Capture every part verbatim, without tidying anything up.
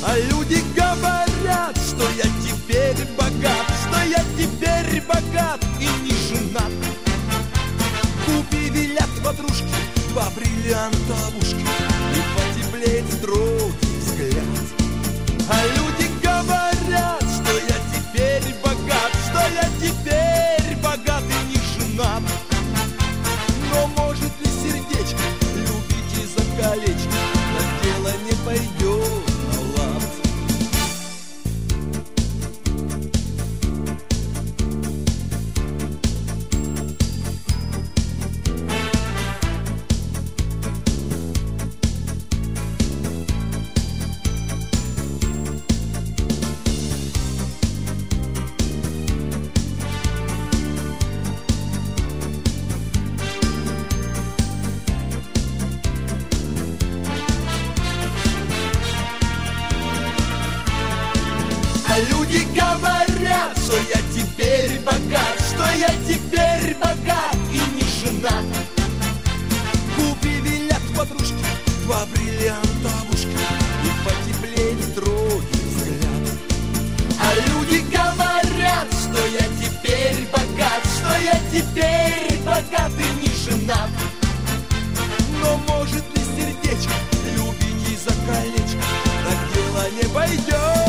А люди говорят, что я теперь богат, что я теперь богат и не женат. Купи, велят подружки, два бриллианта в ушки, и потеплеет строгий взгляд. А люди говорят, что я теперь богат, что я теперь богат и не женат. Но может ли сердечко любить из-за колечка, но дело не пойдет на лад. Люди говорят, что я теперь богат, что я теперь богат и не женат. Купи, велят подружки, два бриллианта в ушки, и потеплеет строгий взгляд. А люди говорят, что я теперь богат, что я теперь богат и не женат. Но может ли сердечко любить из-за колечка, так дело не пойдет.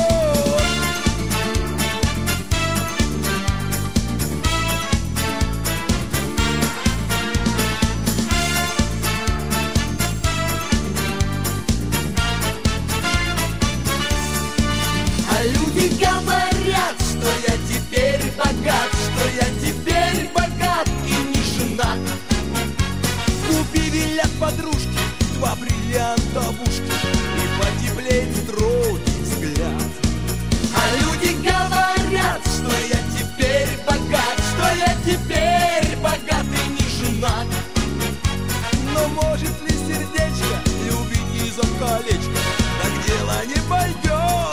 Люди говорят, что я теперь богат, что я теперь богат и не женат. Купи, велят подружки, два бриллианта в ушки, и потеплеет строгий взгляд. А люди говорят, что я теперь богат, что я теперь богат и не женат. Но может ли сердечко любить из-за колечка, так дело не пойдет.